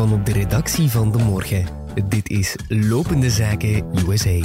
staan op de redactie van De Morgen. Dit is Lopende Zaken USA.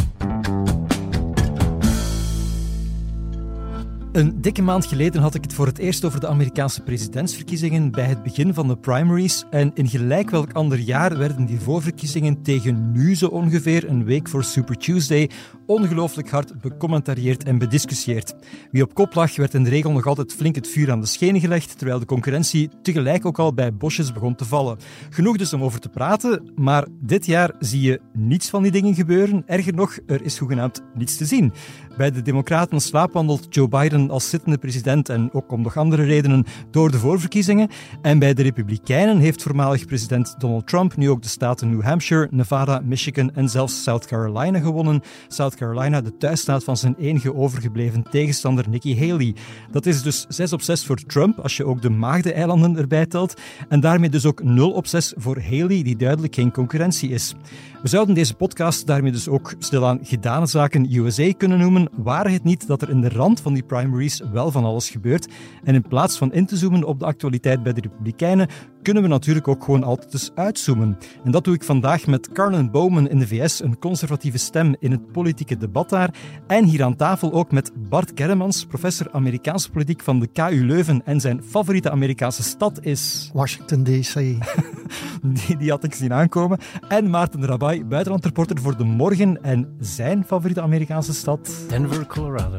Een dikke maand geleden had ik het voor het eerst over de Amerikaanse presidentsverkiezingen bij het begin van de primaries. En in gelijk welk ander jaar werden die voorverkiezingen tegen nu zo ongeveer een week voor Super Tuesday ongelooflijk hard becommentarieerd en bediscussieerd. Wie op kop lag, werd in de regel nog altijd flink het vuur aan de schenen gelegd, terwijl de concurrentie tegelijk ook al bij bosjes begon te vallen. Genoeg dus om over te praten, maar dit jaar zie je niets van die dingen gebeuren. Erger nog, er is hoegenaamd niets te zien. Bij de Democraten slaapwandelt Joe Biden als zittende president en ook om nog andere redenen door de voorverkiezingen. En bij de Republikeinen heeft voormalig president Donald Trump nu ook de staten New Hampshire, Nevada, Michigan en zelfs South Carolina gewonnen. South Carolina, de thuisstaat van zijn enige overgebleven tegenstander Nikki Haley. Dat is dus 6 op 6 voor Trump, als je ook de Maagdeneilanden erbij telt. En daarmee dus ook 0 op 6 voor Haley, die duidelijk geen concurrentie is. We zouden deze podcast daarmee dus ook stilaan gedane zaken USA kunnen noemen, ware het niet dat er in de rand van die primaries wel van alles gebeurt. En in plaats van in te zoomen op de actualiteit bij de Republikeinen, kunnen we natuurlijk ook gewoon altijd eens uitzoomen. En dat doe ik vandaag met Carlin Bowman in de VS, een conservatieve stem in het politieke debat daar. En hier aan tafel ook met Bart Kerremans, professor Amerikaanse politiek van de KU Leuven. En zijn favoriete Amerikaanse stad is... Washington D.C. Die had ik zien aankomen. En Maarten Rabai, buitenlandreporter voor De Morgen. En zijn favoriete Amerikaanse stad? Denver, Colorado.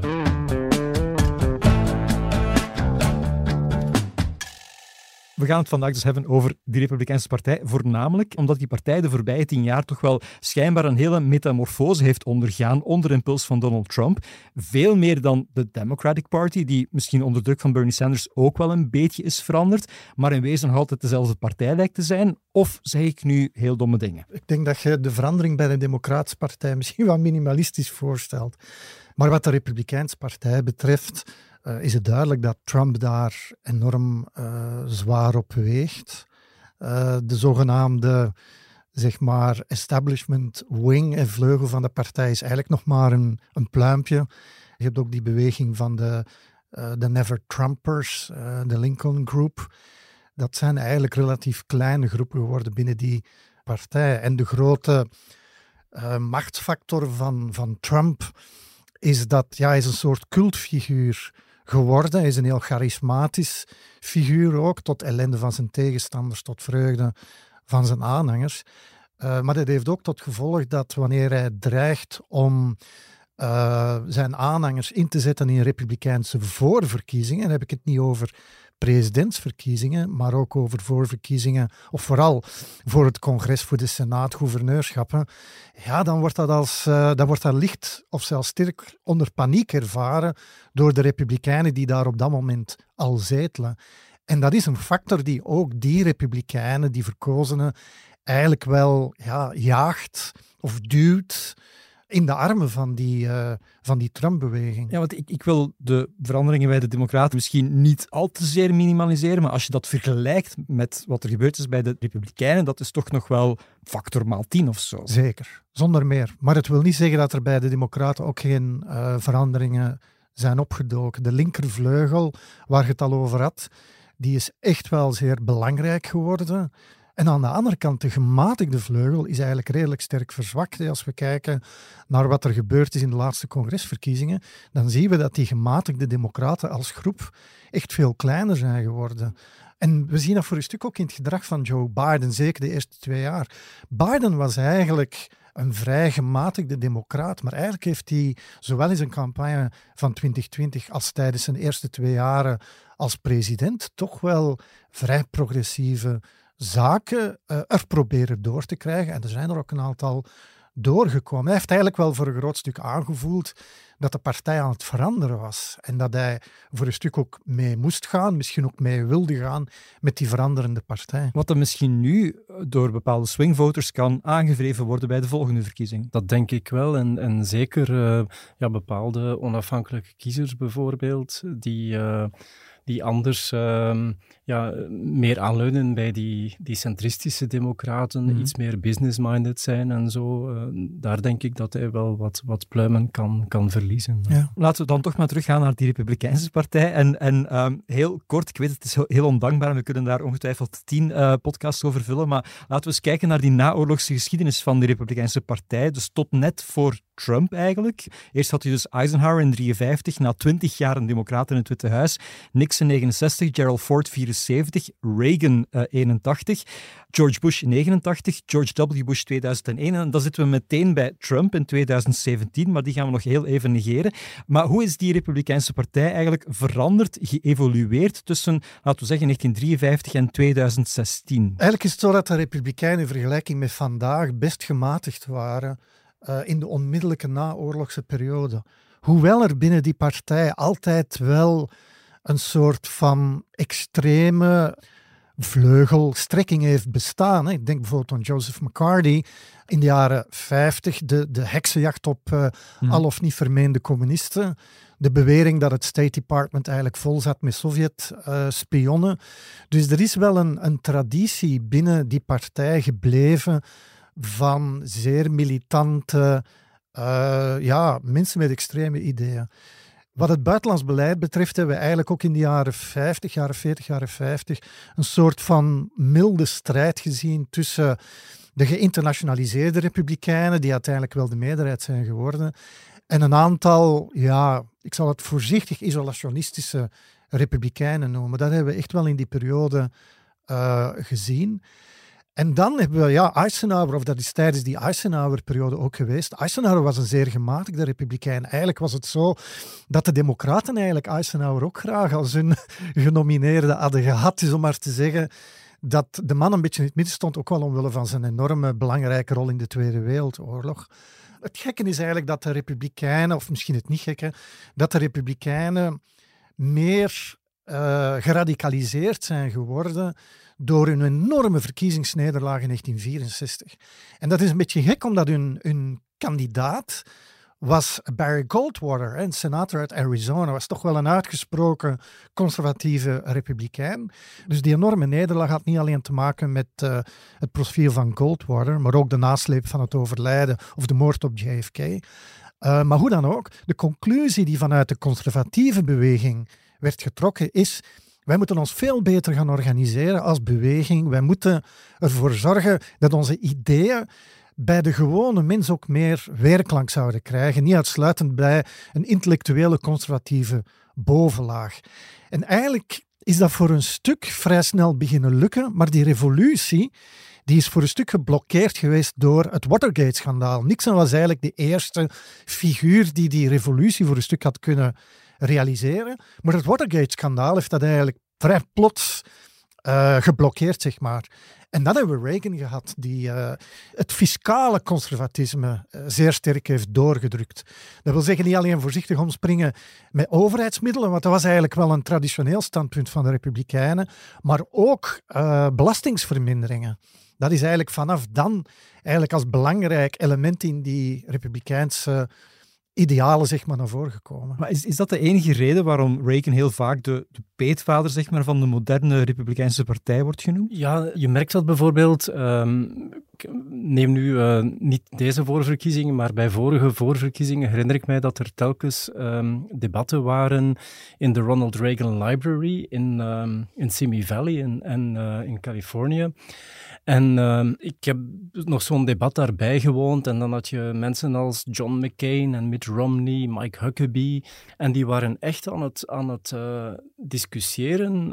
We gaan het vandaag dus hebben over die Republikeinse partij, voornamelijk omdat die partij de voorbije 10 jaar toch wel schijnbaar een hele metamorfose heeft ondergaan onder impuls van Donald Trump. Veel meer dan de Democratic Party, die misschien onder druk van Bernie Sanders ook wel een beetje is veranderd, maar in wezen nog altijd dezelfde partij lijkt te zijn. Of zeg ik nu heel domme dingen? Ik denk dat je de verandering bij de Democratische Partij misschien wat minimalistisch voorstelt. Maar wat de Republikeinse Partij betreft is het duidelijk dat Trump daar enorm zwaar op weegt. De zogenaamde, zeg maar, establishment wing en vleugel van de partij is eigenlijk nog maar een pluimpje. Je hebt ook die beweging van de Never Trumpers, de Lincoln Group. Dat zijn eigenlijk relatief kleine groepen geworden binnen die partij. En de grote machtsfactor van Trump is dat hij is een soort cultfiguur geworden. Hij is een heel charismatisch figuur ook, tot ellende van zijn tegenstanders, tot vreugde van zijn aanhangers. Maar dat heeft ook tot gevolg dat wanneer hij dreigt om zijn aanhangers in te zetten in republikeinse voorverkiezingen, dan heb ik het niet over presidentsverkiezingen, maar ook over voorverkiezingen, of vooral voor het congres, voor de senaat, gouverneurschappen, ja, dan wordt dat licht of zelfs sterk onder paniek ervaren door de republikeinen die daar op dat moment al zetelen. En dat is een factor die ook die republikeinen, die verkozenen, eigenlijk wel jaagt of duwt in de armen van die Trump-beweging. Ja, want ik wil de veranderingen bij de Democraten misschien niet al te zeer minimaliseren, maar als je dat vergelijkt met wat er gebeurd is bij de Republikeinen, dat is toch nog wel factor maal 10 of zo. Zeker, zonder meer. Maar het wil niet zeggen dat er bij de Democraten ook geen veranderingen zijn opgedoken. De linkervleugel, waar je het al over had, die is echt wel zeer belangrijk geworden. En aan de andere kant, de gematigde vleugel is eigenlijk redelijk sterk verzwakt. Als we kijken naar wat er gebeurd is in de laatste congresverkiezingen, dan zien we dat die gematigde democraten als groep echt veel kleiner zijn geworden. En we zien dat voor een stuk ook in het gedrag van Joe Biden, zeker de eerste 2 jaar. Biden was eigenlijk een vrij gematigde democraat, maar eigenlijk heeft hij zowel in zijn campagne van 2020 als tijdens zijn eerste 2 jaren als president toch wel vrij progressieve zaken er proberen door te krijgen. En er zijn er ook een aantal doorgekomen. Hij heeft eigenlijk wel voor een groot stuk aangevoeld dat de partij aan het veranderen was. En dat hij voor een stuk ook mee moest gaan, misschien ook mee wilde gaan met die veranderende partij. Wat er misschien nu door bepaalde swingvoters kan aangevreven worden bij de volgende verkiezing. Dat denk ik wel. En zeker bepaalde onafhankelijke kiezers bijvoorbeeld, die die anders meer aanleunen bij die centristische democraten, iets meer business-minded zijn en zo. Daar denk ik dat hij wel wat pluimen kan verliezen. Ja. Laten we dan toch maar teruggaan naar die Republikeinse partij. En heel kort, ik weet het is heel ondankbaar en we kunnen daar ongetwijfeld 10 podcasts over vullen, maar laten we eens kijken naar die naoorlogse geschiedenis van de Republikeinse partij. Dus tot net voor Trump eigenlijk. Eerst had je dus Eisenhower in 1953, na 20 jaar een democrat in het Witte Huis. Nixon 69, Gerald Ford 74, Reagan 81, George Bush 89, George W. Bush 2001. En dan zitten we meteen bij Trump in 2017, maar die gaan we nog heel even negeren. Maar hoe is die Republikeinse partij eigenlijk veranderd, geëvolueerd tussen, laten we zeggen, 1953 en 2016? Eigenlijk is het zo dat de Republikeinen in vergelijking met vandaag best gematigd waren in de onmiddellijke naoorlogse periode. Hoewel er binnen die partij altijd wel een soort van extreme vleugelstrekking heeft bestaan. Ik denk bijvoorbeeld aan Joseph McCarthy in de jaren 50, de heksenjacht op al of niet vermeende communisten. De bewering dat het State Department eigenlijk vol zat met Sovjet-spionnen. Dus er is wel een traditie binnen die partij gebleven van zeer militante mensen met extreme ideeën. Wat het buitenlands beleid betreft hebben we eigenlijk ook in de jaren 50, jaren 40, jaren 50 een soort van milde strijd gezien tussen de geïnternationaliseerde republikeinen, die uiteindelijk wel de meerderheid zijn geworden, en een aantal, ik zal het voorzichtig isolationistische republikeinen noemen. Dat hebben we echt wel in die periode gezien. En dan hebben we Eisenhower, of dat is tijdens die Eisenhower-periode ook geweest. Eisenhower was een zeer gematigde republikein. Eigenlijk was het zo dat de democraten eigenlijk Eisenhower ook graag als hun genomineerde hadden gehad. Dus om maar te zeggen dat de man een beetje in het midden stond, ook wel omwille van zijn enorme belangrijke rol in de Tweede Wereldoorlog. Het gekke is eigenlijk dat de republikeinen, of misschien het niet gekke, dat de republikeinen meer geradicaliseerd zijn geworden door een enorme verkiezingsnederlaag in 1964. En dat is een beetje gek, omdat hun kandidaat was Barry Goldwater, een senator uit Arizona, was toch wel een uitgesproken conservatieve republikein. Dus die enorme nederlaag had niet alleen te maken met het profiel van Goldwater, maar ook de nasleep van het overlijden of de moord op JFK. Maar hoe dan ook, de conclusie die vanuit de conservatieve beweging werd getrokken is: wij moeten ons veel beter gaan organiseren als beweging. Wij moeten ervoor zorgen dat onze ideeën bij de gewone mens ook meer weerklank zouden krijgen. Niet uitsluitend bij een intellectuele conservatieve bovenlaag. En eigenlijk is dat voor een stuk vrij snel beginnen lukken, maar die revolutie die is voor een stuk geblokkeerd geweest door het Watergate-schandaal. Nixon was eigenlijk de eerste figuur die revolutie voor een stuk had kunnen realiseren. Maar het Watergate-schandaal heeft dat eigenlijk vrij plots geblokkeerd, zeg maar. En dan hebben we Reagan gehad, die het fiscale conservatisme zeer sterk heeft doorgedrukt. Dat wil zeggen, niet alleen voorzichtig omspringen met overheidsmiddelen, want dat was eigenlijk wel een traditioneel standpunt van de Republikeinen, maar ook belastingsverminderingen. Dat is eigenlijk vanaf dan eigenlijk als belangrijk element in die Republikeinse idealen, zeg maar, naar voren gekomen. Maar is dat de enige reden waarom Reagan heel vaak de peetvader, zeg maar, van de moderne Republikeinse partij wordt genoemd? Ja, je merkt dat bijvoorbeeld, neem nu niet deze voorverkiezingen, maar bij vorige voorverkiezingen herinner ik mij dat er telkens debatten waren in de Ronald Reagan Library in Simi Valley en in Californië. En ik heb nog zo'n debat daarbij gewoond en dan had je mensen als John McCain en Mitt Romney, Mike Huckabee, en die waren echt aan het discussiëren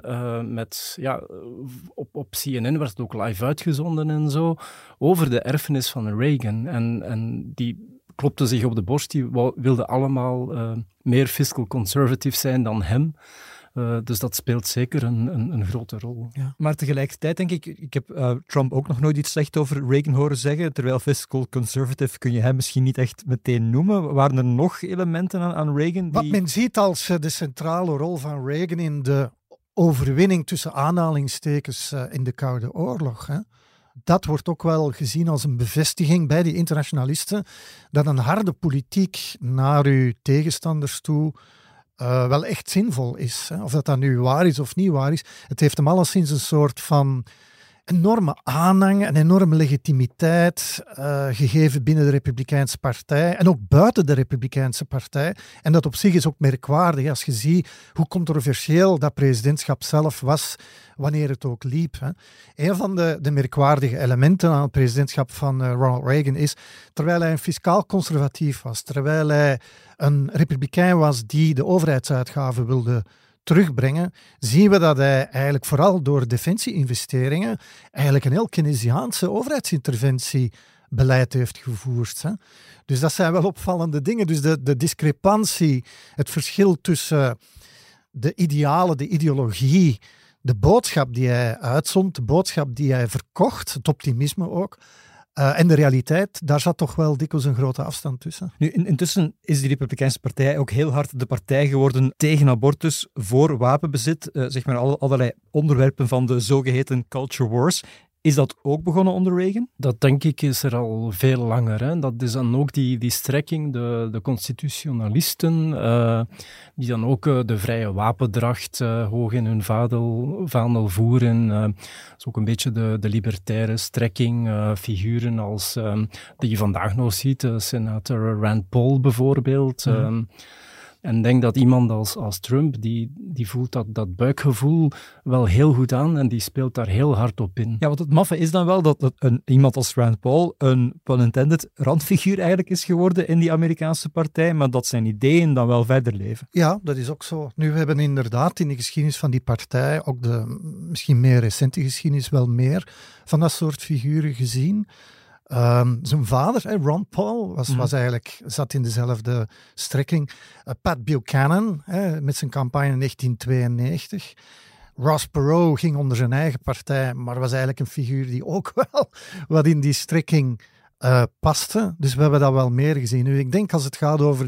op CNN werd het ook live uitgezonden en zo, over de erfenis van Reagan. En die klopte zich op de borst, die wilden allemaal meer fiscal conservative zijn dan hem. Dus dat speelt zeker een grote rol. Ja. Maar tegelijkertijd denk ik heb Trump ook nog nooit iets slecht over Reagan horen zeggen, terwijl fiscal conservative kun je hem misschien niet echt meteen noemen. Waren er nog elementen aan Reagan? Wat men ziet als de centrale rol van Reagan in de overwinning tussen aanhalingstekens in de Koude Oorlog, hè? Dat wordt ook wel gezien als een bevestiging bij die internationalisten dat een harde politiek naar uw tegenstanders toe wel echt zinvol is. Hè. Of dat nu waar is of niet waar is. Het heeft hem alleszins een soort van enorme aanhang, een enorme legitimiteit gegeven binnen de Republikeinse Partij en ook buiten de Republikeinse Partij. En dat op zich is ook merkwaardig als je ziet hoe controversieel dat presidentschap zelf was wanneer het ook liep. Hè. Een van de merkwaardige elementen aan het presidentschap van Ronald Reagan is, terwijl hij een fiscaal conservatief was, terwijl hij een republikein was die de overheidsuitgaven wilde terugbrengen, zien we dat hij eigenlijk vooral door defensie-investeringen eigenlijk een heel Keynesiaanse overheidsinterventiebeleid heeft gevoerd. Hè. Dus dat zijn wel opvallende dingen. Dus de discrepantie, het verschil tussen de idealen, de ideologie, de boodschap die hij uitzond, de boodschap die hij verkocht, het optimisme ook, en de realiteit, daar zat toch wel dikwijls een grote afstand tussen. Nu, intussen is die Republikeinse Partij ook heel hard de partij geworden tegen abortus, voor wapenbezit, zeg maar allerlei onderwerpen van de zogeheten culture wars. Is dat ook begonnen onder Reagan? Dat denk ik is er al veel langer. Hè. Dat is dan ook die strekking, de constitutionalisten, die dan ook de vrije wapendracht hoog in hun vaandel voeren. Dat is ook een beetje de libertaire strekking, figuren als die je vandaag nog ziet, senator Rand Paul bijvoorbeeld. En ik denk dat iemand als Trump, die voelt dat buikgevoel wel heel goed aan en die speelt daar heel hard op in. Ja, want het maffe is dan wel dat iemand als Rand Paul een, pun intended, randfiguur eigenlijk is geworden in die Amerikaanse partij, maar dat zijn ideeën dan wel verder leven. Ja, dat is ook zo. Nu, we hebben inderdaad in de geschiedenis van die partij, ook de misschien meer recente geschiedenis, wel meer van dat soort figuren gezien. Zijn vader, Ron Paul, zat in dezelfde strekking. Pat Buchanan, met zijn campagne in 1992. Ross Perot ging onder zijn eigen partij, maar was eigenlijk een figuur die ook wel wat in die strekking paste. Dus we hebben dat wel meer gezien. Nu, ik denk als het gaat over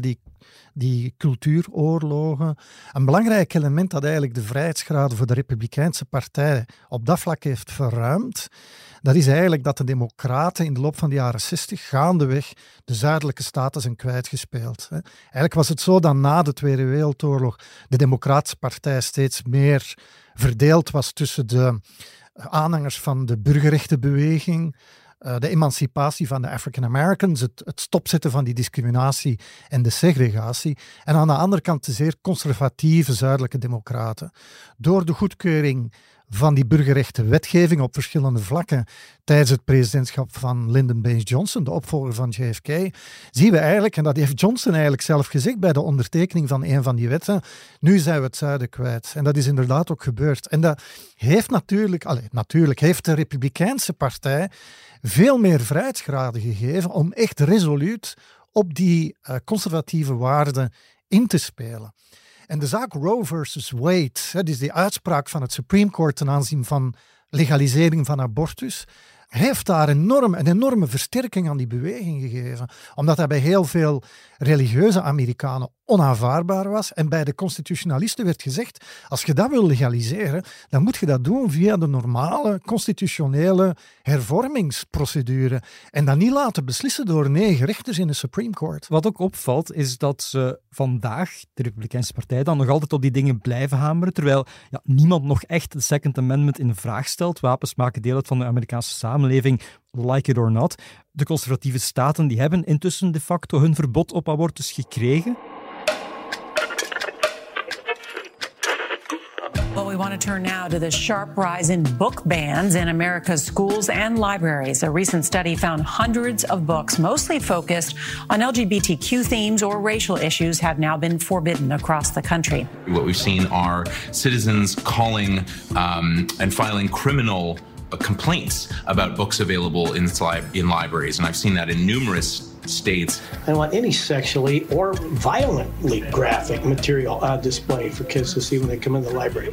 die cultuuroorlogen, een belangrijk element dat eigenlijk de vrijheidsgraden voor de Republikeinse Partij op dat vlak heeft verruimd, dat is eigenlijk dat de democraten in de loop van de jaren 60 gaandeweg de zuidelijke staten zijn kwijtgespeeld. Eigenlijk was het zo dat na de Tweede Wereldoorlog de Democratische Partij steeds meer verdeeld was tussen de aanhangers van de burgerrechtenbeweging, de emancipatie van de African Americans, het stopzetten van die discriminatie en de segregatie. En aan de andere kant de zeer conservatieve zuidelijke democraten. Door de goedkeuring van die burgerrechtenwetgeving op verschillende vlakken tijdens het presidentschap van Lyndon Baines Johnson, de opvolger van JFK, zien we eigenlijk, en dat heeft Johnson eigenlijk zelf gezegd bij de ondertekening van een van die wetten, nu zijn we het zuiden kwijt. En dat is inderdaad ook gebeurd. En dat heeft natuurlijk heeft de Republikeinse Partij veel meer vrijheidsgraden gegeven om echt resoluut op die conservatieve waarden in te spelen. En de zaak Roe versus Wade, dus die uitspraak van het Supreme Court ten aanzien van legalisering van abortus, heeft daar een enorme versterking aan die beweging gegeven. Omdat dat bij heel veel religieuze Amerikanen onaanvaardbaar was. En bij de constitutionalisten werd gezegd, als je dat wil legaliseren, dan moet je dat doen via de normale constitutionele hervormingsprocedure. En dat niet laten beslissen door 9 rechters in de Supreme Court. Wat ook opvalt, is dat ze vandaag, de Republikeinse Partij, dan nog altijd op die dingen blijven hameren, terwijl niemand nog echt de Second Amendment in vraag stelt. Wapens maken deel uit van de Amerikaanse samenleving, like it or not. De conservatieve staten die hebben intussen de facto hun verbod op abortus gekregen. Well, we want to turn now to the sharp rise in book bans in America's schools and libraries. A recent study found hundreds of books, mostly focused on LGBTQ themes or racial issues, have now been forbidden across the country. What we've seen are citizens calling and filing criminal complaints about books available in libraries, and I've seen that in numerous states. I don't want any sexually or violently graphic material on display for kids to see when they come in the library.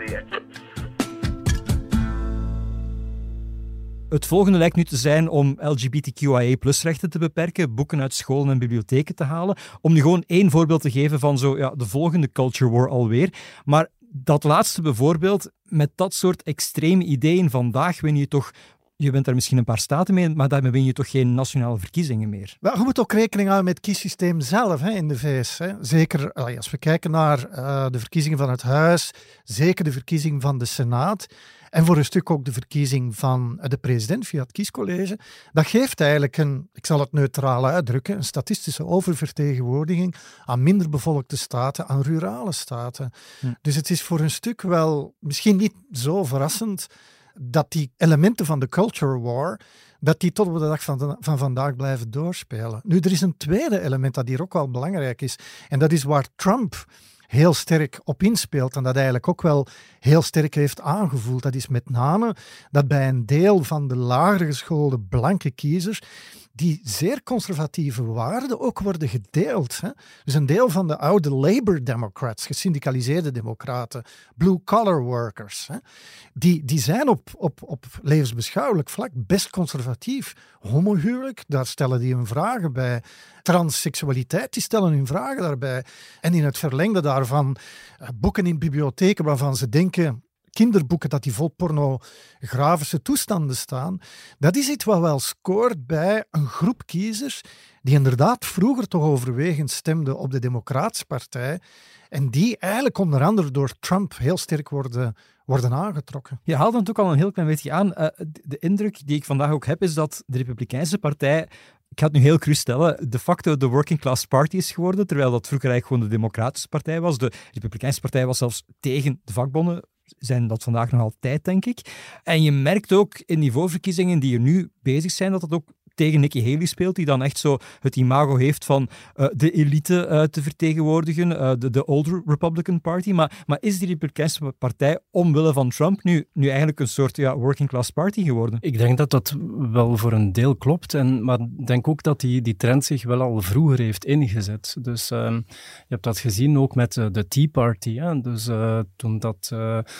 Het volgende lijkt nu te zijn om LGBTQIA+-rechten te beperken, boeken uit scholen en bibliotheken te halen, om nu gewoon 1 voorbeeld te geven van de volgende culture war alweer. Maar dat laatste bijvoorbeeld, met dat soort extreme ideeën vandaag win je toch Je bent daar misschien een paar staten mee, maar daarmee win je toch geen nationale verkiezingen meer? Wel, je moet ook rekening houden met het kiessysteem zelf in de VS. Zeker als we kijken naar de verkiezingen van het Huis, zeker de verkiezing van de Senaat en voor een stuk ook de verkiezing van de president via het kiescollege. Dat geeft eigenlijk ik zal het neutraal uitdrukken, een statistische oververtegenwoordiging aan minder bevolkte staten, aan rurale staten. Dus het is voor een stuk wel misschien niet zo verrassend dat die elementen van de culture war, dat die tot op de dag van vandaag blijven doorspelen. Nu, er is een tweede element dat hier ook wel belangrijk is. En dat is waar Trump heel sterk op inspeelt en dat eigenlijk ook wel heel sterk heeft aangevoeld. Dat is met name dat bij een deel van de lager geschoolde blanke kiezers die zeer conservatieve waarden ook worden gedeeld. Dus een deel van de oude Labour Democrats, gesyndicaliseerde democraten, blue-collar workers, die zijn op levensbeschouwelijk vlak best conservatief. Homohuwelijk, daar stellen die hun vragen bij. Transseksualiteit, die stellen hun vragen daarbij. En in het verlengde daarvan boeken in bibliotheken waarvan ze denken, kinderboeken dat die vol pornografische toestanden staan, dat is iets wat wel scoort bij een groep kiezers die inderdaad vroeger toch overwegend stemden op de Democratische Partij en die eigenlijk onder andere door Trump heel sterk worden aangetrokken. Je haalde het ook al een heel klein beetje aan. De indruk die ik vandaag ook heb is dat de Republikeinse Partij, ik ga het nu heel cru stellen, de facto de working class party is geworden, terwijl dat vroeger eigenlijk gewoon de Democratische Partij was. De Republikeinse Partij was zelfs tegen de vakbonden, zijn dat vandaag nog altijd, denk ik. En je merkt ook in die voorverkiezingen die er nu bezig zijn, dat dat ook tegen Nikki Haley speelt, die dan echt zo het imago heeft van de elite te vertegenwoordigen, de older Republican Party. Maar is die Republikeinse Partij omwille van Trump nu eigenlijk een soort working class party geworden? Ik denk dat dat wel voor een deel klopt, maar ik denk ook dat die trend zich wel al vroeger heeft ingezet. Dus je hebt dat gezien ook met de Tea Party. Hè? Dus toen dat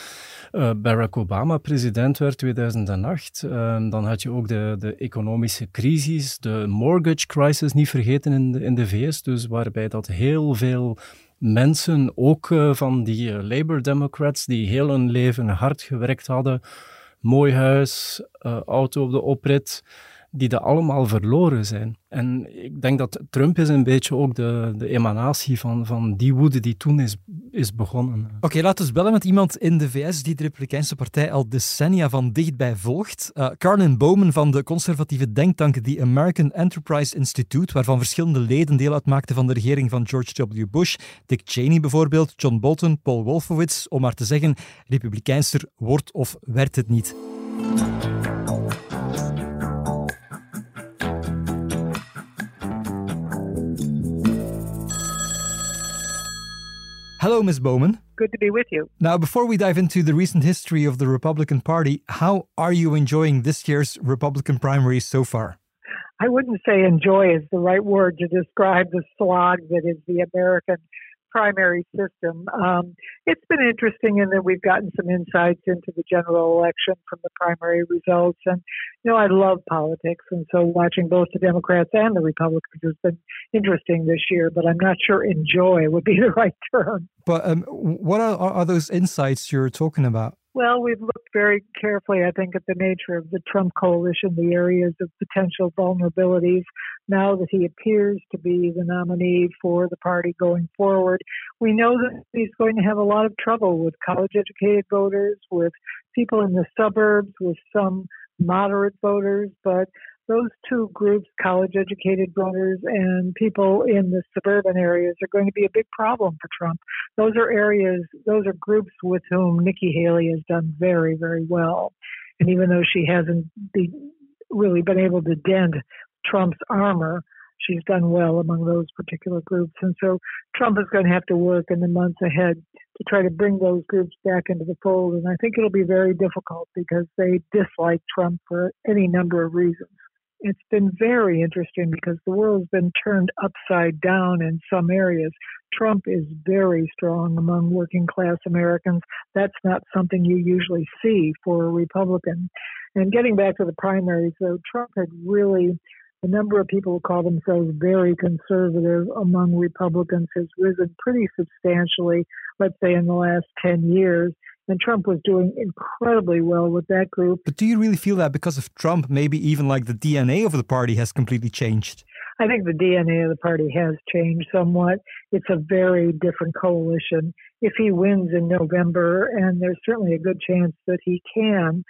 Barack Obama president werd, 2008, dan had je ook de economische crisis, de mortgage crisis niet vergeten in de VS, dus waarbij dat heel veel mensen, ook van die Labour Democrats, die heel hun leven hard gewerkt hadden, mooi huis, auto op de oprit, die dat allemaal verloren zijn. En ik denk dat Trump is een beetje ook de emanatie van die woede die toen is begonnen. Oké, laten we bellen met iemand in de VS die de Republikeinse Partij al decennia van dichtbij volgt. Carlin Bowman van de conservatieve denktank The American Enterprise Institute, waarvan verschillende leden deel uitmaakten van de regering van George W. Bush. Dick Cheney bijvoorbeeld, John Bolton, Paul Wolfowitz, om maar te zeggen, republikeinster wordt of werd het niet. Hello, Ms. Bowman. Good to be with you. Now, before we dive into the recent history of the Republican Party, how are you enjoying this year's Republican primaries so far? I wouldn't say enjoy is the right word to describe the slog that is the American primary system. It's been interesting in that we've gotten some insights into the general election from the primary results. And, I love politics. And so watching both the Democrats and the Republicans has been interesting this year. But I'm not sure enjoy would be the right term. But what are those insights you're talking about? Well, we've looked very carefully, I think, at the nature of the Trump coalition, the areas of potential vulnerabilities. Now that he appears to be the nominee for the party going forward, we know that he's going to have a lot of trouble with college-educated voters, with people in the suburbs, with some moderate voters, but those two groups, college-educated voters and people in the suburban areas, are going to be a big problem for Trump. Those are groups with whom Nikki Haley has done very, very well. And even though she hasn't really been able to dent Trump's armor, she's done well among those particular groups. And so Trump is going to have to work in the months ahead to try to bring those groups back into the fold. And I think it'll be very difficult because they dislike Trump for any number of reasons. It's been very interesting because the world has been turned upside down in some areas. Trump is very strong among working class Americans. That's not something you usually see for a Republican. And getting back to the primaries, though, Trump had really, the number of people who call themselves very conservative among Republicans has risen pretty substantially, let's say in the last 10 years. And Trump was doing incredibly well with that group. But do you really feel that because of Trump, maybe even like the DNA of the party has completely changed? I think the DNA of the party has changed somewhat. It's a very different coalition. If he wins in November, and there's certainly a good chance that he can,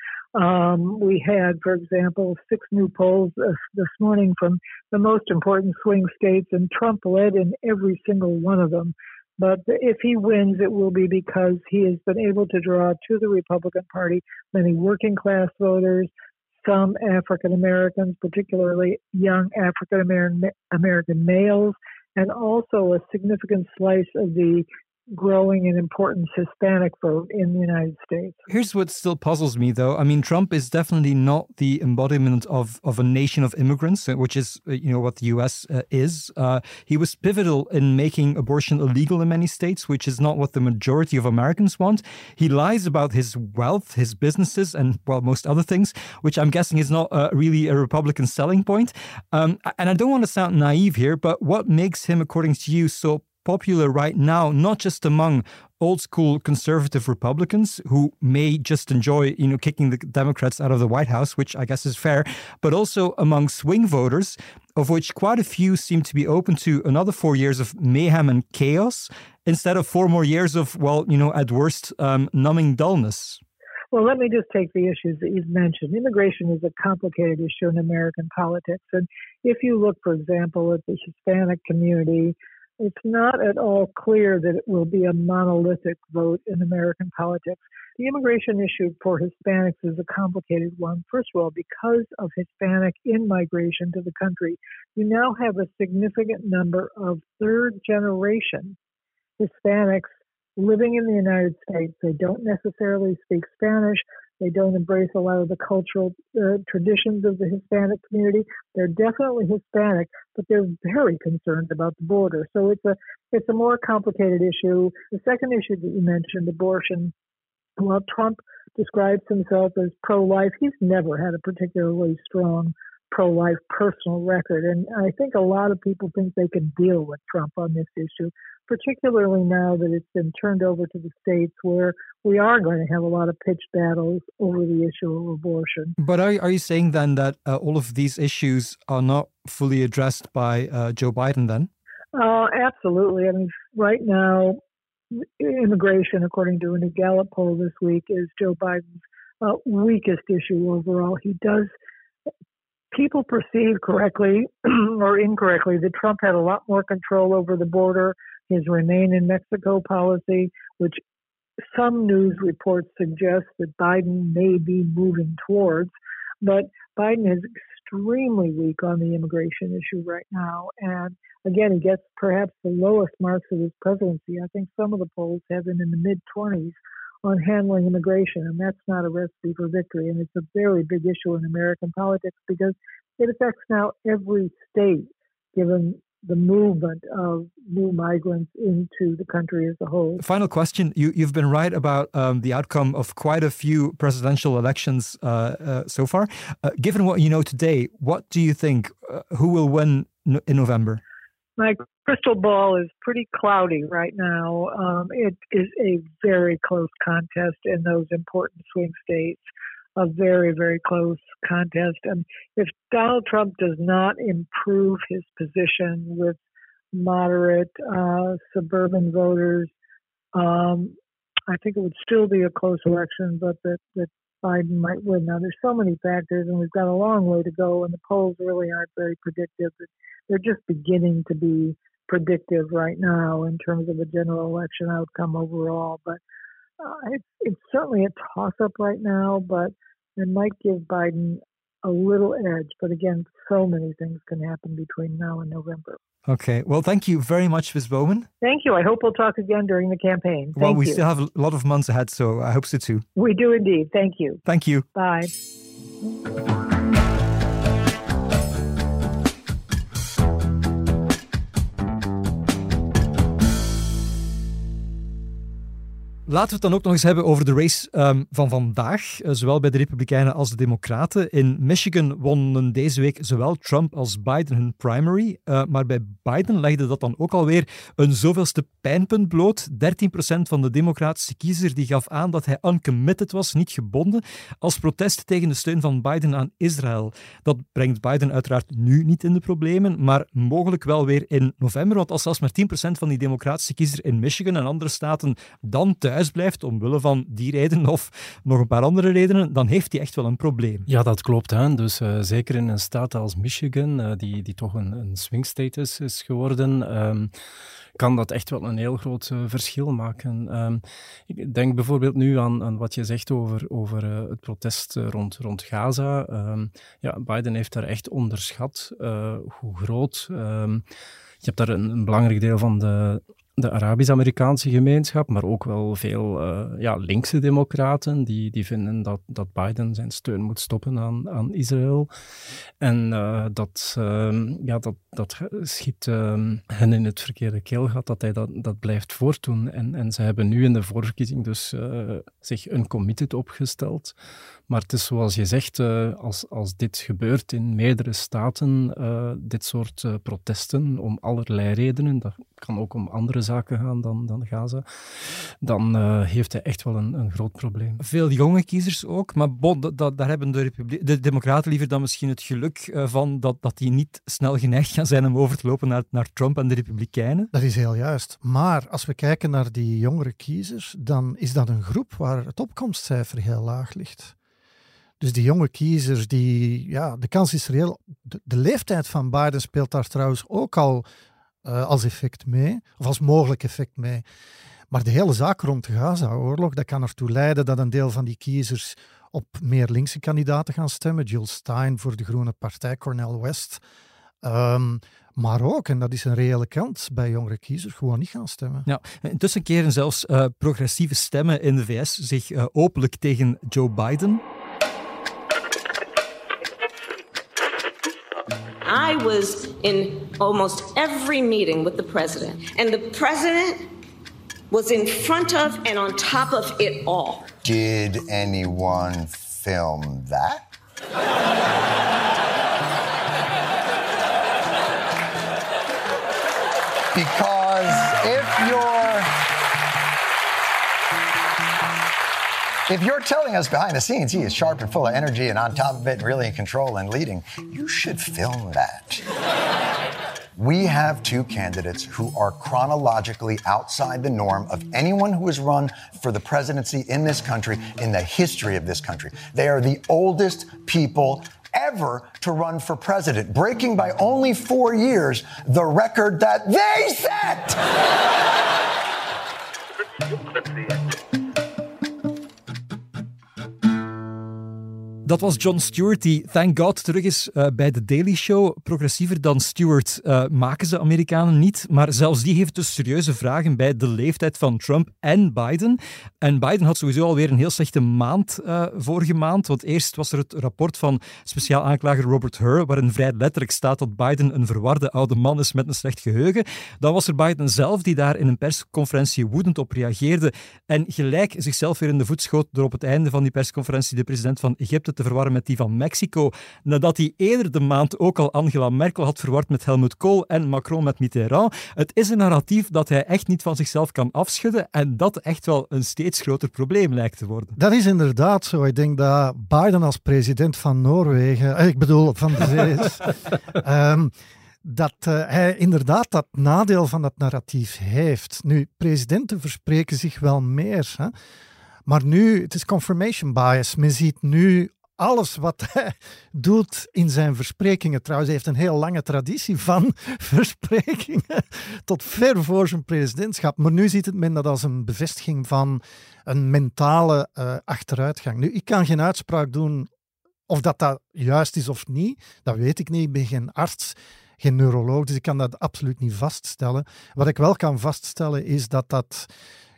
we had, for example, 6 new polls this morning from the most important swing states, and Trump led in every single one of them. But if he wins, it will be because he has been able to draw to the Republican Party many working class voters, some African Americans, particularly young African American males, and also a significant slice of the growing and important Hispanic vote in the United States. Here's what still puzzles me, though. I mean, Trump is definitely not the embodiment of a nation of immigrants, which is, what the U.S. is. He was pivotal in making abortion illegal in many states, which is not what the majority of Americans want. He lies about his wealth, his businesses, and, well, most other things, which I'm guessing is not really a Republican selling point. And I don't want to sound naive here, but what makes him, according to you, so popular right now, not just among old school conservative Republicans who may just enjoy, kicking the Democrats out of the White House, which I guess is fair, but also among swing voters, of which quite a few seem to be open to another 4 years of mayhem and chaos instead of 4 more years of, at worst, numbing dullness. Well, let me just take the issues that you've mentioned. Immigration is a complicated issue in American politics. And if you look, for example, at the Hispanic community, it's not at all clear that it will be a monolithic vote in American politics. The immigration issue for Hispanics is a complicated one. First of all, because of Hispanic in-migration to the country, you now have a significant number of third-generation Hispanics living in the United States. They don't necessarily speak Spanish. They don't embrace a lot of the cultural traditions of the Hispanic community. They're definitely Hispanic, but they're very concerned about the border. So it's a more complicated issue. The second issue that you mentioned, abortion, well, Trump describes himself as pro-life. He's never had a particularly strong pro-life personal record. And I think a lot of people think they can deal with Trump on this issue, particularly now that it's been turned over to the states where we are going to have a lot of pitched battles over the issue of abortion. But are you saying then that all of these issues are not fully addressed by Joe Biden then? Absolutely. I mean, right now, immigration, according to a new Gallup poll this week, is Joe Biden's weakest issue overall. People perceive correctly or incorrectly that Trump had a lot more control over the border, his Remain in Mexico policy, which some news reports suggest that Biden may be moving towards. But Biden is extremely weak on the immigration issue right now. And again, he gets perhaps the lowest marks of his presidency. I think some of the polls have him in the mid-20s on handling immigration, and that's not a recipe for victory. And it's a very big issue in American politics because it affects now every state, given the movement of new migrants into the country as a whole. Final question. You've been right about the outcome of quite a few presidential elections so far. Given what you know today, what do you think? Who will win in November? My crystal ball is pretty cloudy right now. It is a very close contest in those important swing states, a very, very close contest. And if Donald Trump does not improve his position with moderate suburban voters, I think it would still be a close election, but that Biden might win. Now, there's so many factors, and we've got a long way to go, and the polls really aren't very predictive. They're just beginning to be predictive right now in terms of a general election outcome overall. But it's certainly a toss-up right now, but it might give Biden a little edge. But again, so many things can happen between now and November. Okay. Well, thank you very much, Ms. Bowman. Thank you. I hope we'll talk again during the campaign. Well, we still have a lot of months ahead, so I hope so too. We do indeed. Thank you. Thank you. Bye. Laten we het dan ook nog eens hebben over de race van vandaag, zowel bij de Republikeinen als de Democraten. In Michigan wonnen deze week zowel Trump als Biden hun primary, maar bij Biden legde dat dan ook alweer een zoveelste pijnpunt bloot. 13% van de democratische kiezer die gaf aan dat hij uncommitted was, niet gebonden, als protest tegen de steun van Biden aan Israël. Dat brengt Biden uiteraard nu niet in de problemen, maar mogelijk wel weer in november, want als zelfs maar 10% van die democratische kiezer in Michigan en andere staten dan thuis blijft, omwille van die reden of nog een paar andere redenen, dan heeft hij echt wel een probleem. Ja, dat klopt. Hè. Dus zeker in een staat als Michigan, die toch een swing state is geworden, kan dat echt wel een heel groot verschil maken. Ik denk bijvoorbeeld nu aan wat je zegt over het protest rond Gaza. Biden heeft daar echt onderschat hoe groot. Je hebt daar een belangrijk deel van de Arabisch-Amerikaanse gemeenschap, maar ook wel veel linkse democraten die vinden dat Biden zijn steun moet stoppen aan Israël. En dat schiet hen in het verkeerde keelgat, dat hij dat blijft voortdoen. En ze hebben nu in de voorverkiezing dus zich uncommitted opgesteld. Maar het is zoals je zegt, als dit gebeurt in meerdere staten, dit soort protesten om allerlei redenen, dat kan ook om andere zaken gaan dan Gaza, dan heeft hij echt wel een groot probleem. Veel jonge kiezers ook, maar daar hebben de Democraten liever dan misschien het geluk van dat die niet snel geneigd gaan zijn om over te lopen naar Trump en de Republikeinen. Dat is heel juist. Maar als we kijken naar die jongere kiezers, dan is dat een groep waar het opkomstcijfer heel laag ligt. Dus die jonge kiezers, de kans is reëel. De leeftijd van Biden speelt daar trouwens ook al als effect mee, of als mogelijk effect mee. Maar de hele zaak rond de Gaza-oorlog, dat kan ertoe leiden dat een deel van die kiezers op meer linkse kandidaten gaan stemmen. Jill Stein voor de Groene Partij, Cornel West. Maar ook, en dat is een reële kans bij jongere kiezers, gewoon niet gaan stemmen. Ja, intussen keren zelfs progressieve stemmen in de VS zich openlijk tegen Joe Biden. I was in almost every meeting with the president, and the president was in front of and on top of it all. Did anyone film that? Because if you're telling us behind the scenes he is sharp and full of energy and on top of it and really in control and leading, you should film that. We have two candidates who are chronologically outside the norm of anyone who has run for the presidency in this country, in the history of this country. They are the oldest people ever to run for president, breaking by only 4 years the record that they set! Dat was Jon Stewart, die, thank God, terug is bij The Daily Show. Progressiever dan Stewart maken ze Amerikanen niet, maar zelfs die heeft dus serieuze vragen bij de leeftijd van Trump en Biden. En Biden had sowieso alweer een heel slechte maand vorige maand, want eerst was er het rapport van speciaal aanklager Robert Hur, waarin vrij letterlijk staat dat Biden een verwarde oude man is met een slecht geheugen. Dan was er Biden zelf, die daar in een persconferentie woedend op reageerde en gelijk zichzelf weer in de voet schoot door op het einde van die persconferentie de president van Egypte te verwarren met die van Mexico, nadat hij eerder de maand ook al Angela Merkel had verward met Helmut Kohl en Macron met Mitterrand. Het is een narratief dat hij echt niet van zichzelf kan afschudden en dat echt wel een steeds groter probleem lijkt te worden. Dat is inderdaad zo. Ik denk dat Biden als president van Noorwegen, ik bedoel van de VS, dat hij inderdaad dat nadeel van dat narratief heeft. Nu, presidenten verspreken zich wel meer, hè? Maar nu, het is confirmation bias. Men ziet nu alles wat hij doet in zijn versprekingen. Trouwens, hij heeft een heel lange traditie van versprekingen tot ver voor zijn presidentschap. Maar nu ziet men dat als een bevestiging van een mentale achteruitgang. Nu, ik kan geen uitspraak doen of dat juist is of niet. Dat weet ik niet. Ik ben geen arts, geen neuroloog, dus ik kan dat absoluut niet vaststellen. Wat ik wel kan vaststellen is dat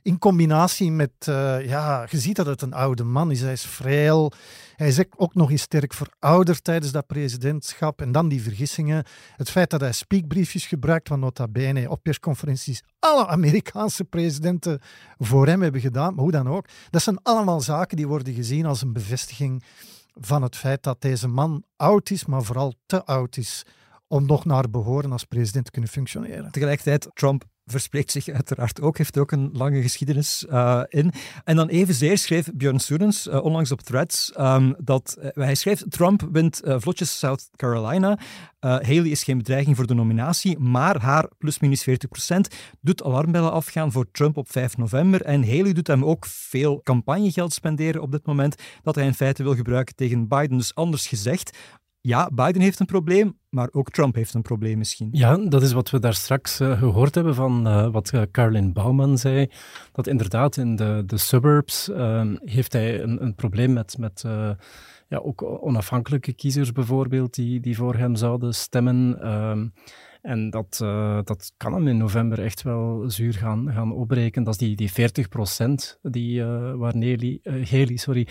In combinatie met, je ziet dat het een oude man is. Hij is frail. Hij is ook nog eens sterk verouderd tijdens dat presidentschap. En dan die vergissingen. Het feit dat hij speakbriefjes gebruikt, wat nota bene op persconferenties alle Amerikaanse presidenten voor hem hebben gedaan. Maar hoe dan ook. Dat zijn allemaal zaken die worden gezien als een bevestiging van het feit dat deze man oud is, maar vooral te oud is om nog naar behoren als president te kunnen functioneren. Tegelijkertijd, Trump verspreekt zich uiteraard ook, heeft ook een lange geschiedenis in. En dan evenzeer schreef Björn Soerens onlangs op Threads dat hij schreef: Trump wint vlotjes South Carolina. Haley is geen bedreiging voor de nominatie, maar haar plus-minus 40% doet alarmbellen afgaan voor Trump op 5 november. En Haley doet hem ook veel campagnegeld spenderen op dit moment dat hij in feite wil gebruiken tegen Biden. Dus anders gezegd, ja, Biden heeft een probleem, maar ook Trump heeft een probleem misschien. Ja, dat is wat we daar straks gehoord hebben van wat Caroline Bauman zei. Dat inderdaad in de suburbs heeft hij een probleem met ook onafhankelijke kiezers bijvoorbeeld die voor hem zouden stemmen. En dat kan hem in november echt wel zuur gaan opbreken. Dat is die 40% waar Haley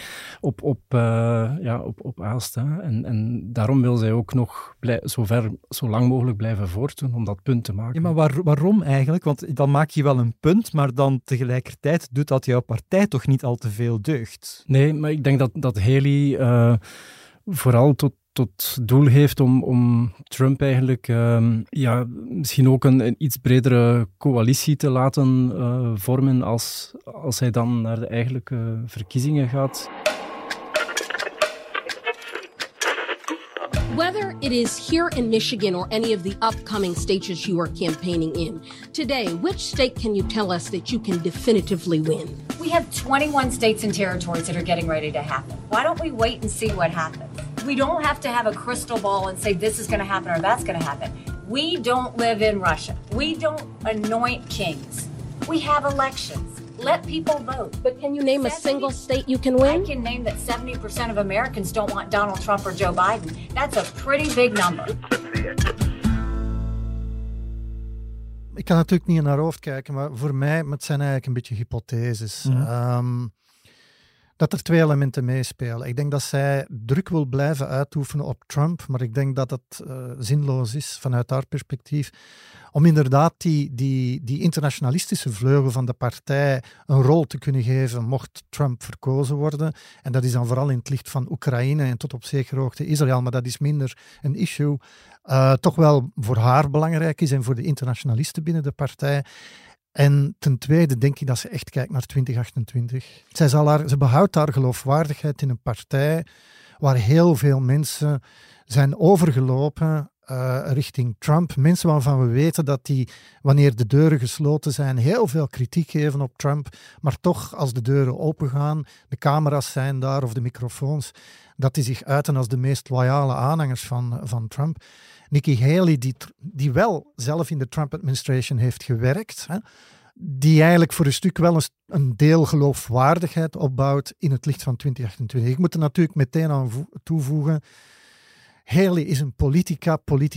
op aast. Hè. En daarom wil zij ook nog zo lang mogelijk blijven voortdoen om dat punt te maken. Ja, maar waarom eigenlijk? Want dan maak je wel een punt, maar dan tegelijkertijd doet dat jouw partij toch niet al te veel deugd? Nee, maar ik denk dat Haley vooral tot doel heeft om Trump eigenlijk misschien ook een iets bredere coalitie te laten vormen als hij dan naar de eigenlijke verkiezingen gaat. Whether it is here in Michigan or any of the upcoming states you are campaigning in, today, which state can you tell us that you can definitively win? We have 21 states and territories that are getting ready to happen. Why don't we wait and see what happens? We don't have to have a crystal ball and say this is going to happen or that's going to happen. We don't live in Russia. We don't anoint kings. We have elections. Let people vote. But can you name a single state you can win? I can name that 70% of Americans don't want Donald Trump or Joe Biden. That's a pretty big number. Ik kan natuurlijk niet in haar hoofd kijken, maar voor mij het zijn eigenlijk een beetje hypotheses. Dat er 2 elementen meespelen. Ik denk dat zij druk wil blijven uitoefenen op Trump, maar ik denk dat het zinloos is vanuit haar perspectief om inderdaad die internationalistische vleugel van de partij een rol te kunnen geven mocht Trump verkozen worden. En dat is dan vooral in het licht van Oekraïne en tot op zekere hoogte Israël, maar dat is minder een issue. Toch wel voor haar belangrijk is en voor de internationalisten binnen de partij. En ten tweede denk ik dat ze echt kijkt naar 2028. Ze behoudt haar geloofwaardigheid in een partij waar heel veel mensen zijn overgelopen richting Trump. Mensen waarvan we weten dat die, wanneer de deuren gesloten zijn, heel veel kritiek geven op Trump. Maar toch, als de deuren opengaan, de camera's zijn daar of de microfoons, dat die zich uiten als de meest loyale aanhangers van Trump. Nikki Haley, die wel zelf in de Trump-administration heeft gewerkt, die eigenlijk voor een stuk wel een deel geloofwaardigheid opbouwt in het licht van 2028. Ik moet er natuurlijk meteen aan toevoegen, Haley is een politica.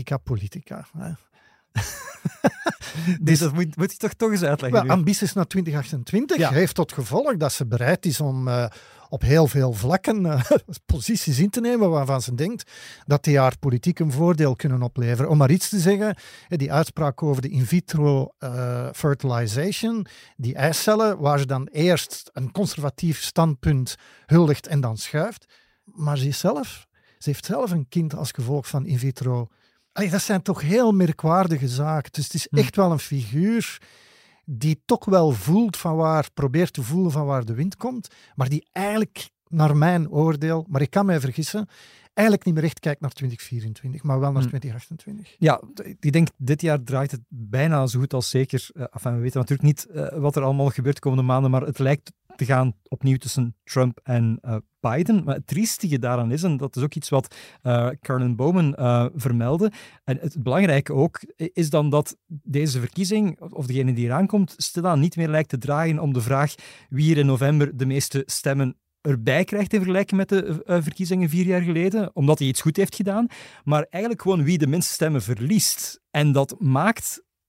Dus dat moet je toch eens uitleggen. Ambities naar 2028 heeft tot gevolg dat ze bereid is om op heel veel vlakken posities in te nemen waarvan ze denkt dat die haar politiek een voordeel kunnen opleveren. Om maar iets te zeggen, die uitspraak over de in vitro fertilization, die eicellen, waar ze dan eerst een conservatief standpunt huldigt en dan schuift. Maar ze heeft zelf een kind als gevolg van in vitro. Dat zijn toch heel merkwaardige zaken. Dus het is echt wel een figuur die toch wel probeert te voelen van waar de wind komt, maar die eigenlijk, naar mijn oordeel, maar ik kan mij vergissen, eigenlijk niet meer echt kijkt naar 2024, maar wel naar 2028. Ja, ik denk dit jaar draait het bijna zo goed als zeker. We weten natuurlijk niet wat er allemaal gebeurt de komende maanden, maar het lijkt te gaan opnieuw tussen Trump en Biden. Maar het triestige daaraan is, en dat is ook iets wat Caroline Bauman vermeldde, en het belangrijke ook, is dan dat deze verkiezing, of degene die eraan komt, stilaan niet meer lijkt te draaien om de vraag wie er in november de meeste stemmen erbij krijgt in vergelijking met de verkiezingen 4 jaar geleden, omdat hij iets goed heeft gedaan, maar eigenlijk gewoon wie de minste stemmen verliest. En dat maakt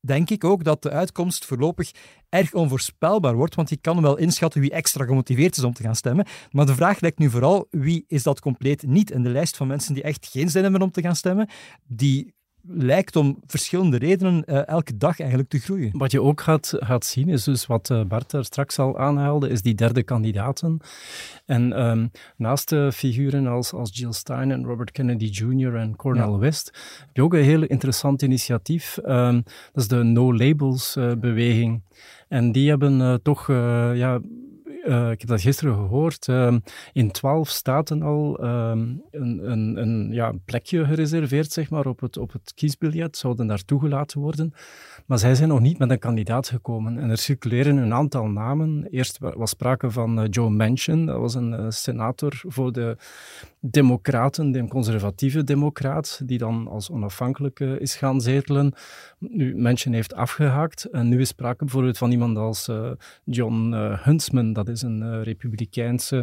denk ik ook dat de uitkomst voorlopig erg onvoorspelbaar wordt, want je kan wel inschatten wie extra gemotiveerd is om te gaan stemmen. Maar de vraag lijkt nu vooral, wie is dat compleet niet? En de lijst van mensen die echt geen zin hebben om te gaan stemmen, die lijkt om verschillende redenen elke dag eigenlijk te groeien. Wat je ook gaat zien, is dus wat Bart daar straks al aanhaalde, is die derde kandidaten. En naast de figuren als Jill Stein en Robert Kennedy Jr. en Cornel West, heb je ook een heel interessant initiatief. Dat is de No Labels beweging. En die hebben toch... ik heb dat gisteren gehoord, in 12 staten al een plekje gereserveerd, zeg maar, op het kiesbiljet, zouden daar toegelaten worden. Maar zij zijn nog niet met een kandidaat gekomen. En er circuleren een aantal namen. Eerst was sprake van Joe Manchin, dat was een senator voor de Democraten, de conservatieve democraat, die dan als onafhankelijke is gaan zetelen. Nu, Manchin heeft afgehaakt en nu is sprake bijvoorbeeld van iemand als John Huntsman, dat is een republikeinse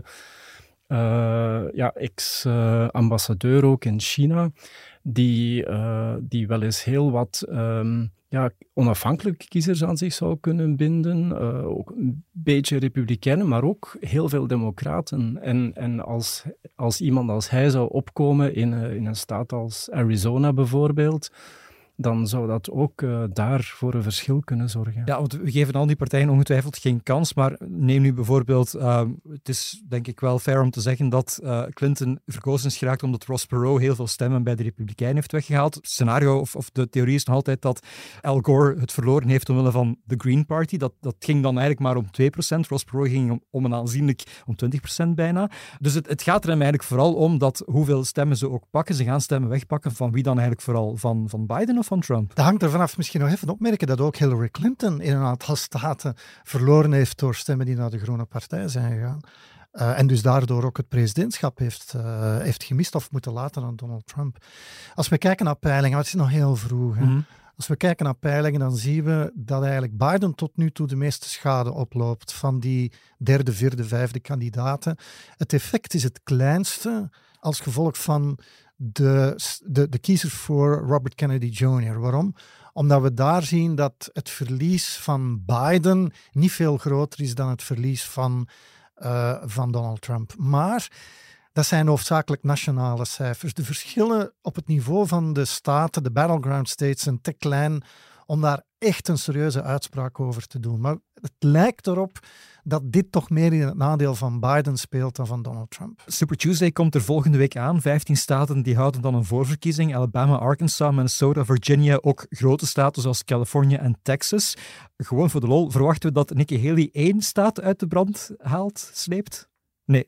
ex-ambassadeur ook in China, die wel eens heel wat onafhankelijke kiezers aan zich zou kunnen binden. Ook een beetje republikeinen, maar ook heel veel democraten. En als iemand als hij zou opkomen in een staat als Arizona bijvoorbeeld, dan zou dat ook daar voor een verschil kunnen zorgen. Ja, want we geven al die partijen ongetwijfeld geen kans, maar neem nu bijvoorbeeld, het is denk ik wel fair om te zeggen dat Clinton verkozen is geraakt omdat Ross Perot heel veel stemmen bij de Republikeinen heeft weggehaald. Het scenario of de theorie is nog altijd dat Al Gore het verloren heeft omwille van de Green Party. Dat ging dan eigenlijk maar om 2%. Ross Perot ging om een aanzienlijk om 20% bijna. Dus het gaat er hem eigenlijk vooral om dat hoeveel stemmen ze ook pakken. Ze gaan stemmen wegpakken van wie dan eigenlijk vooral? Van Biden of van Trump? Dat hangt er vanaf. Misschien nog even opmerken dat ook Hillary Clinton in een aantal staten verloren heeft door stemmen die naar de Groene Partij zijn gegaan. En dus daardoor ook het presidentschap heeft gemist of moeten laten aan Donald Trump. Als we kijken naar peilingen, het is nog heel vroeg. Mm-hmm. Als we kijken naar peilingen, dan zien we dat eigenlijk Biden tot nu toe de meeste schade oploopt van die derde, vierde, vijfde kandidaten. Het effect is het kleinste als gevolg van de kiezers voor Robert Kennedy Jr. Waarom? Omdat we daar zien dat het verlies van Biden niet veel groter is dan het verlies van Donald Trump. Maar dat zijn hoofdzakelijk nationale cijfers. De verschillen op het niveau van de staten, de battleground states, zijn te klein om daar echt een serieuze uitspraak over te doen. Maar het lijkt erop dat dit toch meer in het nadeel van Biden speelt dan van Donald Trump. Super Tuesday komt er volgende week aan. 15 staten die houden dan een voorverkiezing. Alabama, Arkansas, Minnesota, Virginia, ook grote staten zoals Californië en Texas. Gewoon voor de lol, verwachten we dat Nikki Haley 1 staat uit de brand haalt, sleept? Nee.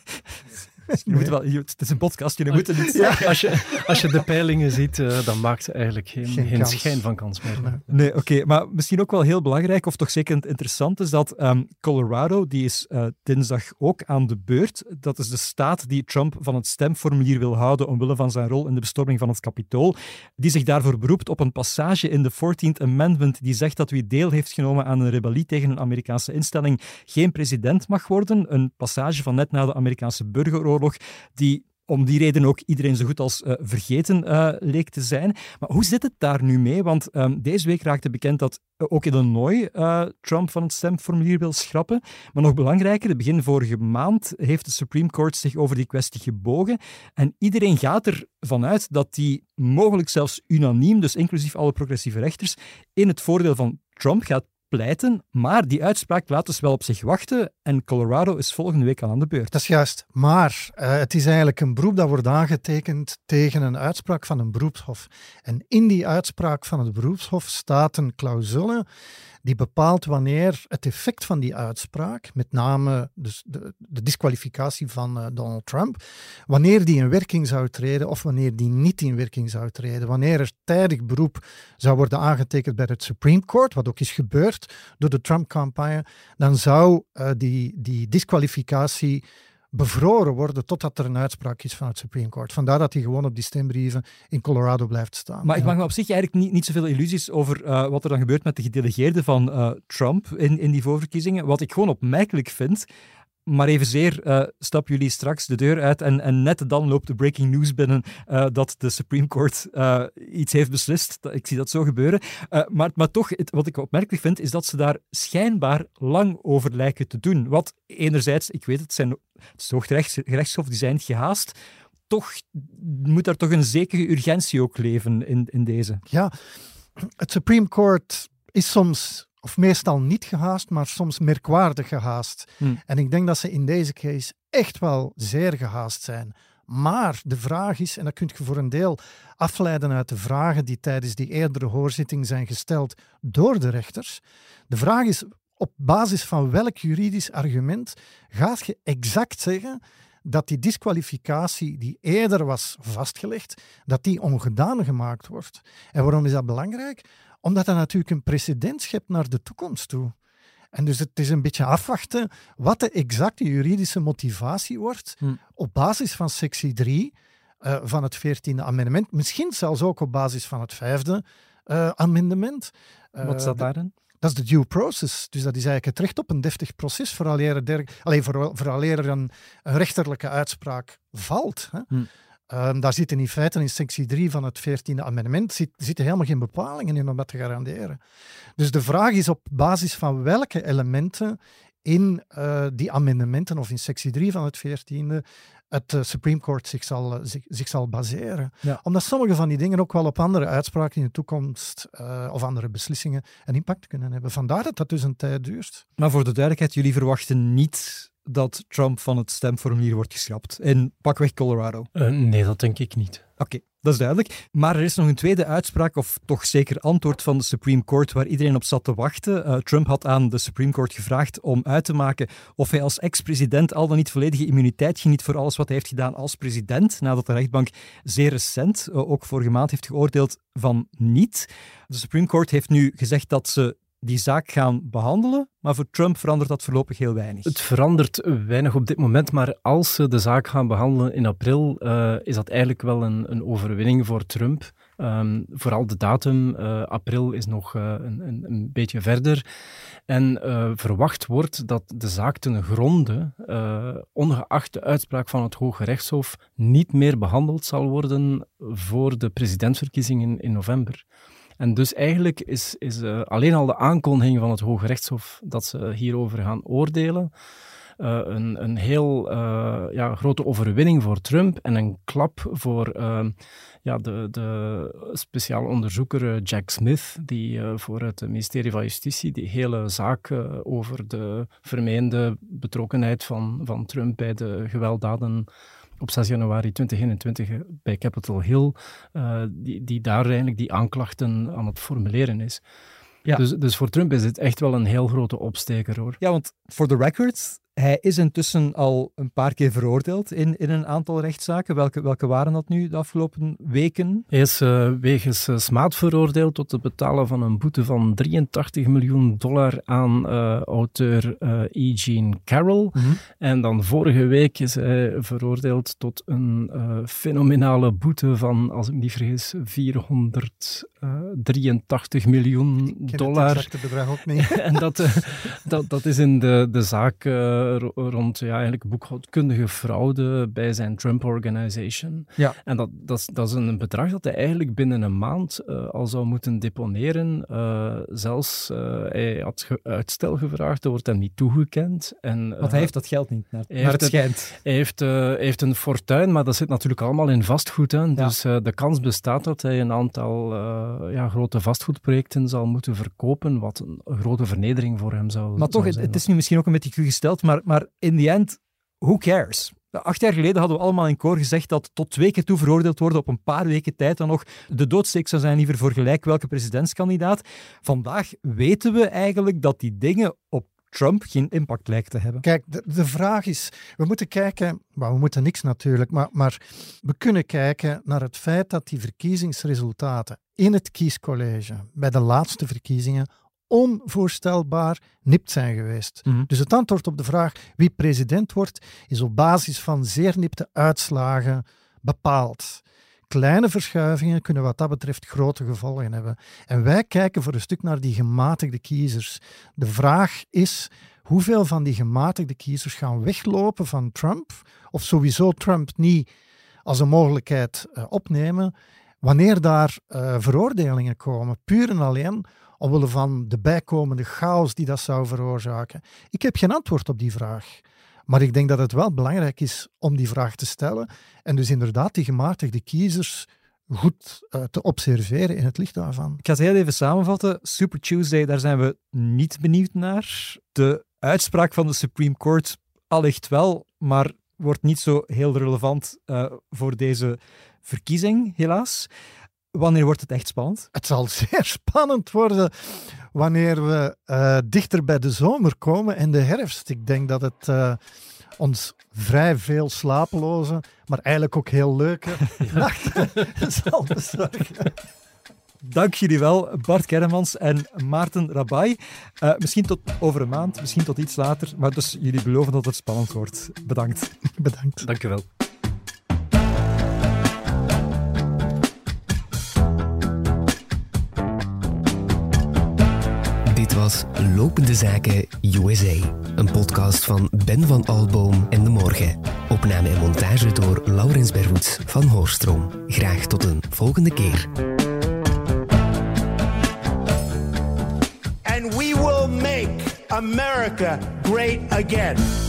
Het is een podcast, jullie moeten niet zeggen. Als je de peilingen ziet, dan maakt het eigenlijk geen schijn van kans meer. Nee, oké. Maar misschien ook wel heel belangrijk, of toch zeker interessant, is dat Colorado, die is dinsdag ook aan de beurt. Dat is de staat die Trump van het stemformulier wil houden omwille van zijn rol in de bestorming van het Capitool. Die zich daarvoor beroept op een passage in de 14th Amendment die zegt dat wie deel heeft genomen aan een rebellie tegen een Amerikaanse instelling geen president mag worden. Een passage van net na de Amerikaanse burgeroorlog, die om die reden ook iedereen zo goed als vergeten leek te zijn. Maar hoe zit het daar nu mee? Want deze week raakte bekend dat ook Illinois Trump van het stemformulier wil schrappen. Maar nog belangrijker, begin vorige maand heeft de Supreme Court zich over die kwestie gebogen. En iedereen gaat ervan uit dat die mogelijk zelfs unaniem, dus inclusief alle progressieve rechters, in het voordeel van Trump gaat pleiten, maar die uitspraak laat dus wel op zich wachten en Colorado is volgende week al aan de beurt. Dat is juist, maar het is eigenlijk een beroep dat wordt aangetekend tegen een uitspraak van een beroepshof. En in die uitspraak van het beroepshof staat een clausule die bepaalt wanneer het effect van die uitspraak, met name dus de disqualificatie van Donald Trump, wanneer die in werking zou treden of wanneer die niet in werking zou treden. Wanneer er tijdig beroep zou worden aangetekend bij het Supreme Court, wat ook is gebeurd door de Trump-campagne, dan zou die disqualificatie bevroren worden totdat er een uitspraak is van het Supreme Court. Vandaar dat hij gewoon op die stembrieven in Colorado blijft staan. Maar ik maak me op zich eigenlijk niet zoveel illusies over wat er dan gebeurt met de gedelegeerden van Trump in die voorverkiezingen. Wat ik gewoon opmerkelijk vind, Maar evenzeer stappen jullie straks de deur uit en net dan loopt de breaking news binnen dat de Supreme Court iets heeft beslist. Ik zie dat zo gebeuren. Maar toch, wat ik opmerkelijk vind, is dat ze daar schijnbaar lang over lijken te doen. Wat enerzijds, ik weet het is het Hooggerechtshof, die zijn niet gehaast. Toch moet daar toch een zekere urgentie ook leven in deze. Ja, het Supreme Court is soms, of meestal niet gehaast, maar soms merkwaardig gehaast. En ik denk dat ze in deze case echt wel zeer gehaast zijn. Maar de vraag is, en dat kun je voor een deel afleiden uit de vragen die tijdens die eerdere hoorzitting zijn gesteld door de rechters. De vraag is, op basis van welk juridisch argument gaat je exact zeggen dat die disqualificatie die eerder was vastgelegd, dat die ongedaan gemaakt wordt. En waarom is dat belangrijk? Omdat dat natuurlijk een precedent schept naar de toekomst toe. En dus het is een beetje afwachten wat de exacte juridische motivatie wordt op basis van sectie 3 van het 14e amendement. Misschien zelfs ook op basis van het 5e amendement. Wat staat daarin? Dat is de due process. Dus dat is eigenlijk het recht op een deftig proces vooraleer er een rechterlijke uitspraak valt. Hè. Daar zitten in feite in sectie 3 van het 14e amendement zitten helemaal geen bepalingen in om dat te garanderen. Dus de vraag is op basis van welke elementen in die amendementen of in sectie 3 van het 14e het Supreme Court zich zal baseren. Ja. Omdat sommige van die dingen ook wel op andere uitspraken in de toekomst of andere beslissingen een impact kunnen hebben. Vandaar dat dat dus een tijd duurt. Maar voor de duidelijkheid, jullie verwachten niet dat Trump van het stemformulier wordt geschrapt in pakweg Colorado? Nee, dat denk ik niet. Oké, dat is duidelijk. Maar er is nog een tweede uitspraak, of toch zeker antwoord van de Supreme Court, waar iedereen op zat te wachten. Trump had aan de Supreme Court gevraagd om uit te maken of hij als ex-president al dan niet volledige immuniteit geniet voor alles wat hij heeft gedaan als president, nadat de rechtbank zeer recent, ook vorige maand, heeft geoordeeld van niet. De Supreme Court heeft nu gezegd dat ze die zaak gaan behandelen, maar voor Trump verandert dat voorlopig heel weinig. Het verandert weinig op dit moment, maar als ze de zaak gaan behandelen in april, is dat eigenlijk wel een overwinning voor Trump. Vooral de datum, april, is nog een beetje verder. En verwacht wordt dat de zaak ten gronde, ongeacht de uitspraak van het Hooggerechtshof, niet meer behandeld zal worden voor de presidentsverkiezingen in november. En dus eigenlijk is alleen al de aankondiging van het Hooggerechtshof dat ze hierover gaan oordelen een heel grote overwinning voor Trump en een klap voor de speciale onderzoeker Jack Smith, die voor het ministerie van Justitie die hele zaak over de vermeende betrokkenheid van Trump bij de gewelddaden op 6 januari 2021 bij Capitol Hill, die daar eigenlijk die aanklachten aan het formuleren is. Ja. Dus voor Trump is dit echt wel een heel grote opsteker, hoor. Ja, want voor de record, hij is intussen al een paar keer veroordeeld in een aantal rechtszaken. Welke waren dat nu de afgelopen weken? Hij is wegens smaad veroordeeld tot het betalen van een boete van $83 miljoen aan auteur E. Jean Carroll. Mm-hmm. En dan vorige week is hij veroordeeld tot een fenomenale boete van, als ik me niet vergis, $483 miljoen. Ik ken het exacte bedrag ook niet. En dat is in de zaak rond eigenlijk boekhoudkundige fraude bij zijn Trump Organization. Ja. En dat is een bedrag dat hij eigenlijk binnen een maand al zou moeten deponeren. Zelfs hij had uitstel gevraagd, dat wordt hem niet toegekend. Want hij heeft dat geld niet, naar het schijnt. Hij heeft een fortuin, maar dat zit natuurlijk allemaal in vastgoed. Hè. Ja. Dus de kans bestaat dat hij een aantal grote vastgoedprojecten zal moeten verkopen, wat een grote vernedering voor hem zou zijn. Maar toch, het is nu misschien ook een beetje cru gesteld, maar in the end, who cares? 8 jaar geleden hadden we allemaal in koor gezegd dat tot 2 keer toe veroordeeld worden op een paar weken tijd dan nog de doodsteek zou zijn, liever voor gelijk welke presidentskandidaat. Vandaag weten we eigenlijk dat die dingen op Trump geen impact lijkt te hebben. Kijk, de vraag is, we moeten kijken, we moeten niks natuurlijk, maar we kunnen kijken naar het feit dat die verkiezingsresultaten in het kiescollege bij de laatste verkiezingen onvoorstelbaar nipt zijn geweest. Mm-hmm. Dus het antwoord op de vraag wie president wordt, is op basis van zeer nipte uitslagen bepaald. Kleine verschuivingen kunnen wat dat betreft grote gevolgen hebben. En wij kijken voor een stuk naar die gematigde kiezers. De vraag is, hoeveel van die gematigde kiezers gaan weglopen van Trump, of sowieso Trump niet als een mogelijkheid opnemen, wanneer daar veroordelingen komen, puur en alleen omwille van de bijkomende chaos die dat zou veroorzaken. Ik heb geen antwoord op die vraag. Maar ik denk dat het wel belangrijk is om die vraag te stellen en dus inderdaad die gematigde kiezers goed te observeren in het licht daarvan. Ik ga het heel even samenvatten. Super Tuesday, daar zijn we niet benieuwd naar. De uitspraak van de Supreme Court allicht wel, maar wordt niet zo heel relevant voor deze verkiezing, helaas. Wanneer wordt het echt spannend? Het zal zeer spannend worden wanneer we dichter bij de zomer komen en de herfst. Ik denk dat het ons vrij veel slapeloze, maar eigenlijk ook heel leuke nachten zal bezorgen. Dank jullie wel, Bart Kerremans en Maarten Rabai. Misschien tot over een maand, misschien tot iets later, maar dus jullie beloven dat het spannend wordt. Bedankt. Bedankt. Dank je wel. Dit was Lopende Zaken USA, een podcast van Ben van Alboom en De Morgen. Opname en montage door Laurens Bervoets van Hoorstroom. Graag tot een volgende keer. And we will make America great again.